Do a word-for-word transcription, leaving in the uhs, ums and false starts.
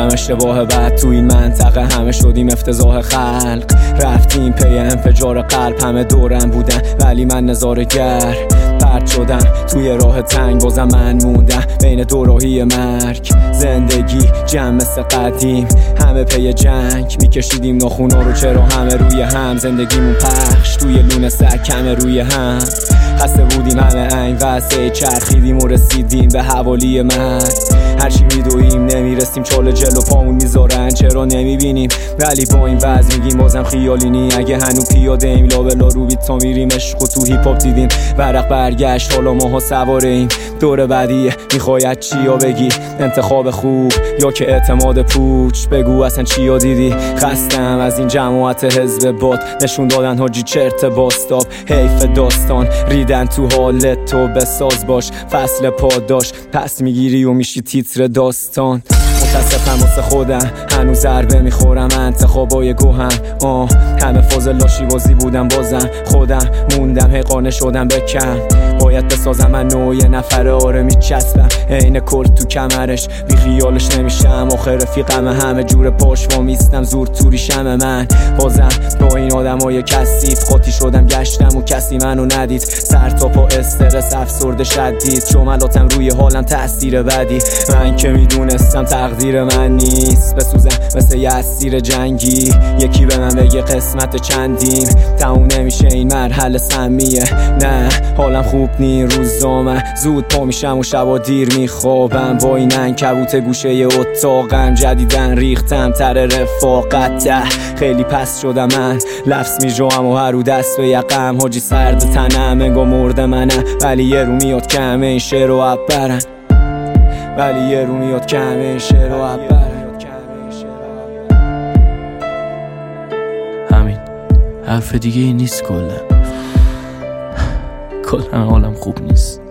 میدونم اشتباه بعد تو این منطقه همه شدیم افتضاح خلق. رفتیم پی انفجار قلب، همه دورم بودن ولی من نظاره‌گر. پرت شدم توی راه تنگ، بازم من موندم بین دوراهی مرگ. زندگی جمع مثل قدیم، همه پی جنگ میکشیدیم ناخونا رو، چرا همه روی هم. زندگیمون پخش توی لونه سگ همه روی هم. خسته بودیم همه این واسه چرخیدیم و رسیدیم به حوالی مرگ. هرچی میدویم نمیرسیم، چاله جلو پامون میذارن چرا نمیبینیم. ولی با این وضع میگیم بازم خیالینی. اگه هنو پیاده ایم لابلا رو بیت تا میریم عشق و تو هیپ هاپ دیدیم ورق برگشت، حالا ماها سواریم. دور بعدیه میخواید چیا بگی، انتخاب خوب یا که اعتماد پوچ. بگو اصلا چیا دیدی. خستم از این جماعت حزب باد، نشون دادن حاجی چرت باستاب. حیف داستان ریدن تو حالت، تو بساز باش فصل پاداش. پس میگیری و میشی تیتر داستان. متاسفم واسه خودم هنوز ضربه میخورم انتخابای گوهم. آه همه فاضل لاشی بازی بودم، بازم خودم موندم، هی قانع شدم بکن. باید بسازم من نوع نفره آره میچسبم عین کرد تو کمرش، بی خیالش نمیشم. آخر رفیقم همه جور پاش وامیستم، زور توری شم من. بازم با این آدمای کثیف خاطی شدم، گشتم و کسی منو ندید. سر تا پا استرس افسرده شدید، جملاتم روی حالم تاثیر بدی. من که میدونستم تقدیر من نیست، بسوزم مثل یه اسیر جنگی. یکی به من بگه قسمت چندیم، تموم نمیشه این مرحله سمیه. نه حالم خوب نی روزامه، زود پا میشم و شبا دیر میخوابم. با این عنکبوت گوشه اتاقم، جدیدن ریختم تر رفاقت. خیلی پس شدم من، لفظ میجوام و هر رو دست به یقم. حاجی سرد تنم انگا مرده منم، ولی یه رو میاد کمه این شعر رو عبرن. ولی یه رو میاد کمه این شعر رو عبرن. همین حرف دیگه ای نیست، کلا کلا حالم خوب نیست.